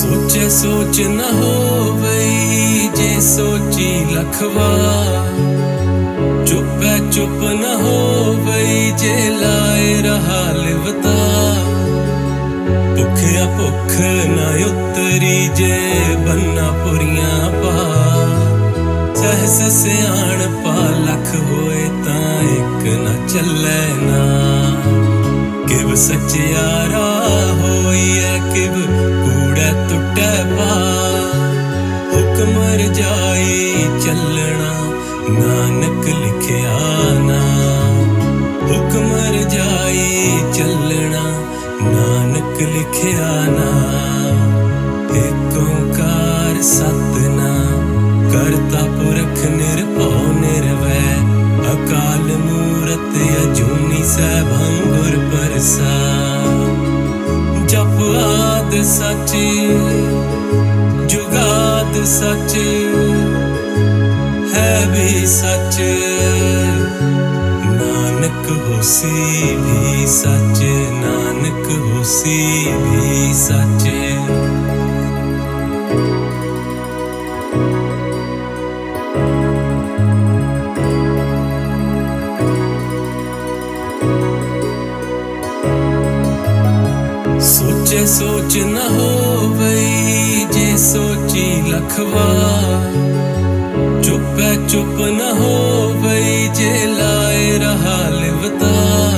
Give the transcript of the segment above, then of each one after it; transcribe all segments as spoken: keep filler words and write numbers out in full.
सोचे सोच न होवई जे सोची लख वार, चुपै चुप न होवई जे लाए रहा लिवता। भुखिया भुख न उतरी जे बन्ना पुरियां पार, सहस सियाण पा लख होए तां इक न चलै ना। किव सचियारा होइए किव कूड़े टुटे पार, हुक्म रजाई चलना नानक लिखिया ना। हुक्म रजाई चलना नानक लिखिया ना। एक ओंकार सतनाम करता पुरख निरभौ निरवैर, अकाल मूरत अजूनी सैभं गुर प्रसाद। जप आद सच जुगाद सच है भी सच, नानक होसी भी सच, नानक होसी भी सच। सोचे सोच न होवई जे सोची लख वार, चुपै चुप न होवई जे लाए रहा लिवता।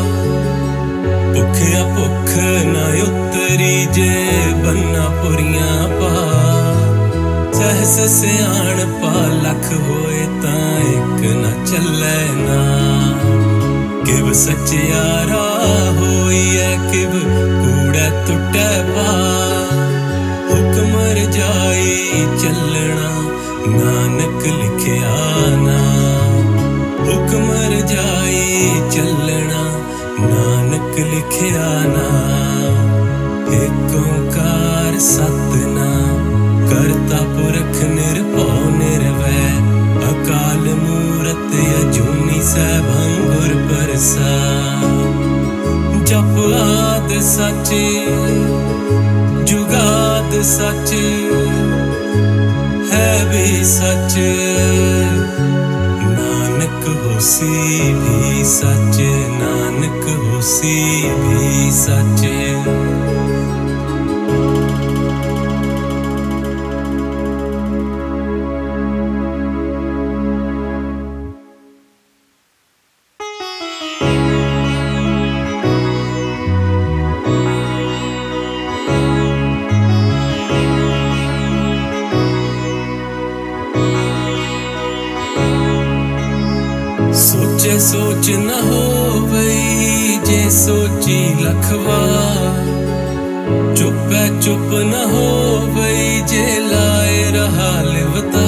भुखिया भुख न उतरी जे बन्ना पुरियां पार, सहस सियाण पा लख होए तां इक न चलै ना। किव सचियारा होइए किव कूड़े टुटे पार, हुक्म रजाई चलना नानक लिखिया ना। हुक्म रजाई चलना नानक लिखिया ना। एक ओंकार सतनाम करता पुरख निरभौ निरवैर, अकाल मूरत अजूनी सैभं गुर प्रसाद। जप आद सच जुगाद सच है भी सच, नानक होसी भी सच, नानक होसी भी सच। सोचे सोच न होवई जे सोची लख वार, चुपै चुप न होवई जे लाए रहा लिवता।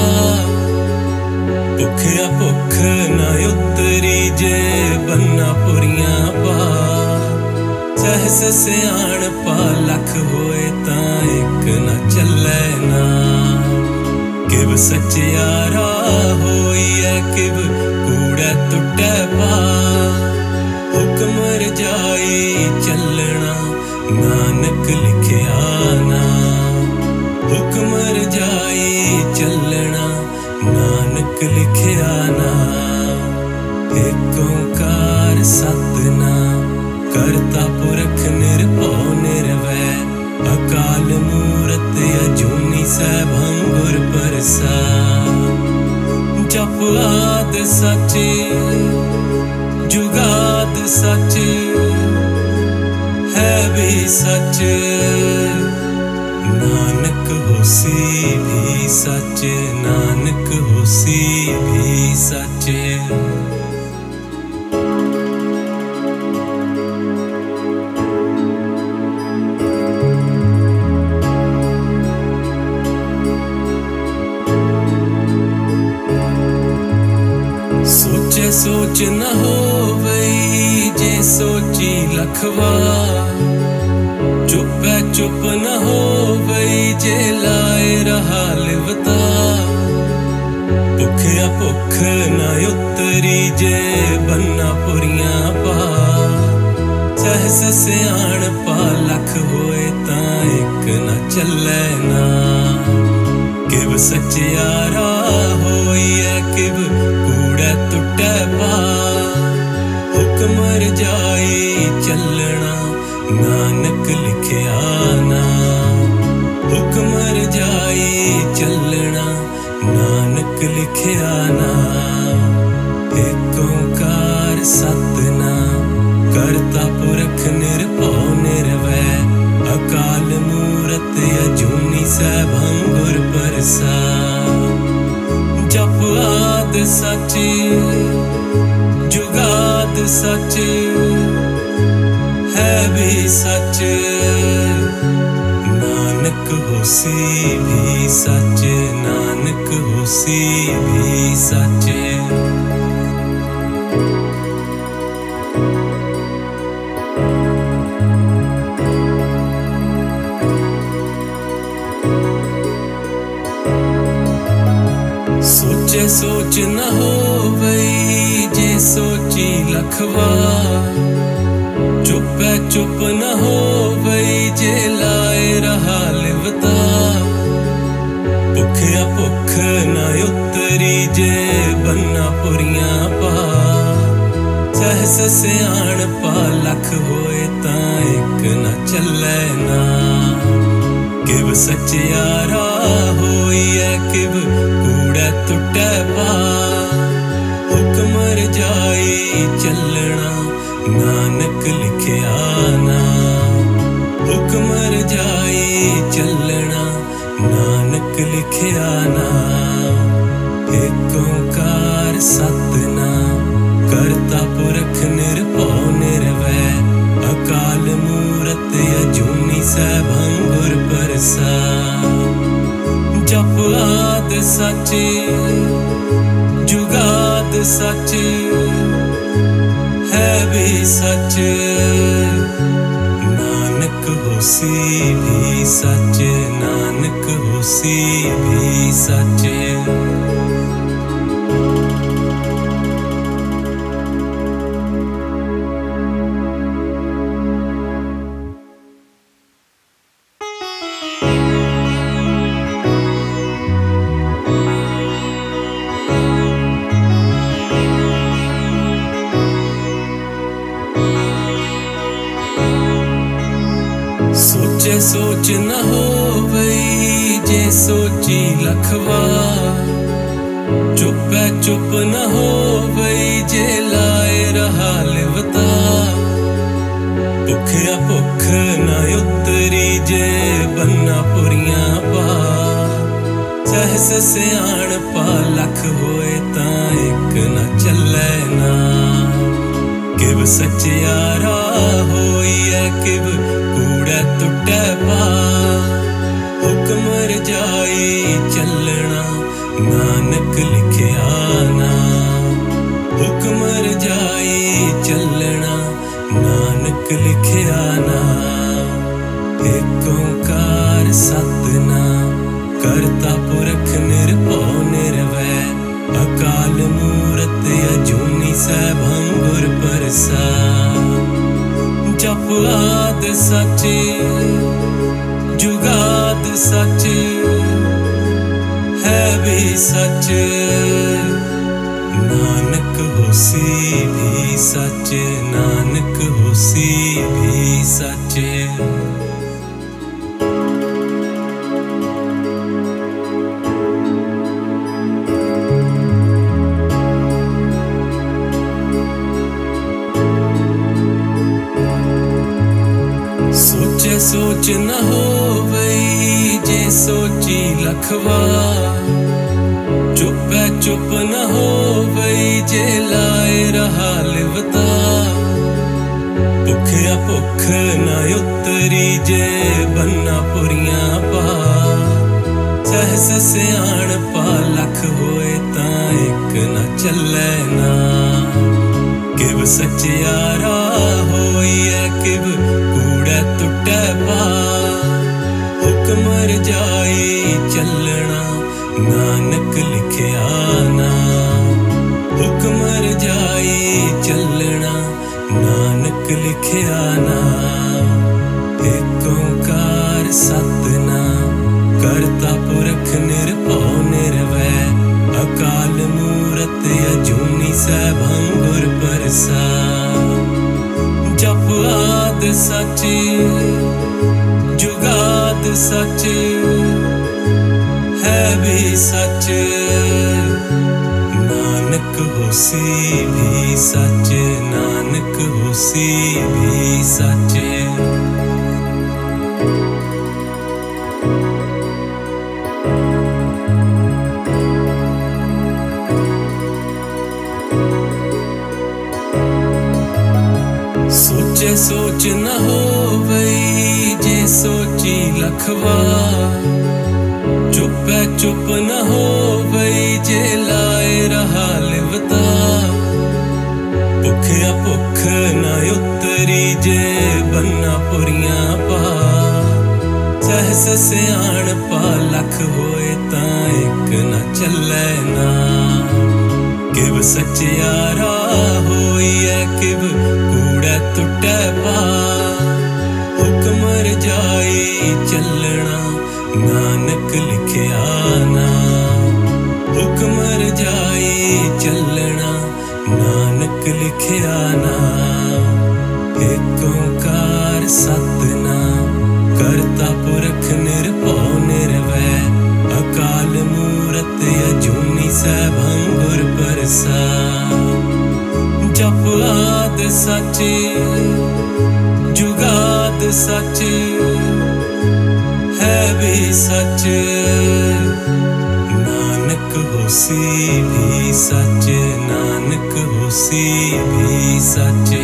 भुखिया भुख न उतरी जे बन्ना पुरियां पार, सहस सियाण पा लख होए तां इक न चलै ना। किव सचियारा होइए किव कूड़े टुटे पार, हुक्म रजाई चलना नानक लिखिया ना। हुक्म रजाई चलना नानक लिखिया ना। एक ओंकार सतनाम करता पुरख निरभौ निरवैर, अकाल मूरत अजूनी सैभं गुर प्रसाद। जप आद सच जुगाद सच है भी सच, नानक होसी भी सच, नानक होसी भी सच। सोचे सोच न होवई जे सोची लख वार, चुपै चुप न होवई जे लाए रहा लिवता। भुखिया भुख न उतरी जे बन्ना पुरियां पार, सहस सियाण पा लख होए तां इक न चले ना। किव सचियारा होई है किव कूड़े टुटे पा। हुक्म रजाई चलना नानक लिखिया ना। हुक्म रजाई चलना नानक लिखिया ना। एक ओंकार सतनाम करता पुरख निरभौ निरवैर। अकाल मूरत अजूनी सैभं गुर प्रसाद। जप आद सच जुगाद सच है भी सच। नानक होसी भी सच नानक होसी भी सच। सोचे सोच न होवई जे सोची लखवा। चुप है चुप न होवई जे लाए रहा लिवता। भुखया भुख न उतरी जे बन्ना पुरियां पा। सहस सियाण पा लख होए तां एक न चले ना। किव सचियारा होई है किव कूड़े टुटे पा। हुक्म रजाई चलना नानक लिखिया ना। हुक्म रजाई चलना नानक लिखिया ना। एक ओंकार सतनाम करता पुरख निरभौ निरवैर। अकाल मूरत अजूनी सैभं गुर प्रसाद। जप आद सच जुगाद सच है भी सच। नानक होसी भी सच नानक होसी भी सच। सोचे सोच न होवई जे सोची लखवा। चुप है चुप न होवई जे लाए रहा लिवता। भुखया भुख न उतरी जे बन्ना पुरियां पा। सहस सियाण पा लख होए तां एक न चले ना। किव सचियारा होई है किव कूड़े टुटे पा। हुक्म रजाई चलना नानक लिखिया ना। हुक्म रजाई चलना नानक लिखिया ना। एक ओंकार सतनाम करता पुरख निरभौ निरवैर। अकाल मूरत अजूनी सैभं गुर प्रसाद। जप आद सच जुगाद सच है भी सच। नानक होसी भी सच नानक होसी भी सच। सोचे सोच न होवई जे सोची लखवा। चुप है चुप न होवई जे लाए रहा लिवता। भुखया भुख न उतरी जे बन्ना पुरियां पा। सहस सियाण पा लख होए तां एक न चले ना। किव सचियारा होई है किव कूड़े टुटे पा। हुक्म रजाई चलना नानक लिखिया ना। हुक्म रजाई चलना नानक लिखिया ना। एक ओंकार सतनाम भी सच, नानक होसी भी सच, नानक होसी भी सच। सोचे सोच न होवई जे सोची लखवा, चुप है चुप न होवई जे लाए रहा लिवता। भुखया भुख न उतरी जे बन्ना पुरियां पा, सहस सियाण पा लख होए तां एक न चलै ना। किव सचियारा होई है किव कूड़ा टुटै पा, हुक्म रजाई चलना नानक लिखिया ना। हुक्म रजाई चलना नानक लिखिया ना। एक ओंकार सतनाम करता पुरख निरभौ निरवैर, अकाल मूरत अजूनी सैभं गुर प्रसाद। जप आद सच जुगाद सच, है भी सच नानक होसी भी सच, नानक होसी भी सच।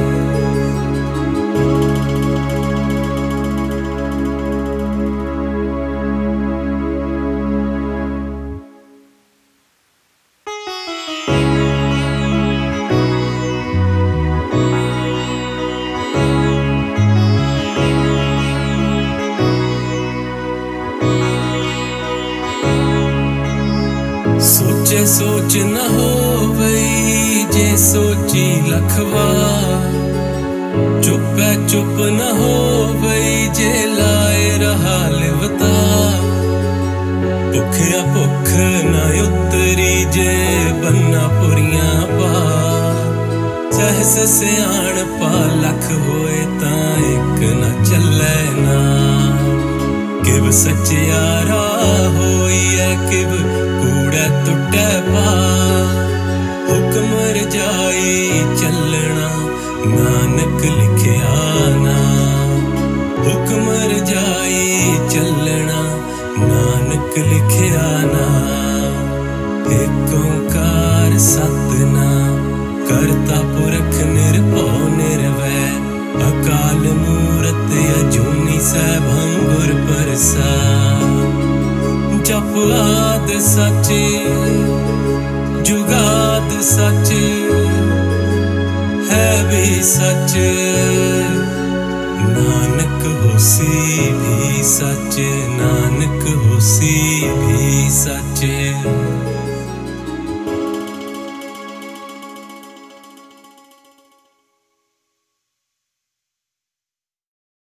सोचे सोच न होवई जे सोची लखवा, चुप है चुप न होवई जे लाए रहा लिवता। भुखया भुख न उतरी जे बन्ना पुरियां पा, सहस सियाण पा लख होए तां एक न चलै ना। किव सचियारा होई है किव कूड़ा टुटै पा, हुक्म रजाई चलना नानक लिखिया ना। हुक्म रजाई चलना नानक लिखिया ना। एक ओंकार सतनाम करता पुरख निरभौ निरवैर, अकाल मूरत अजूनी सैभं गुर प्रसाद। जप आद सच जुगाद सच, है भी सच नानक होसी भी सच, नानक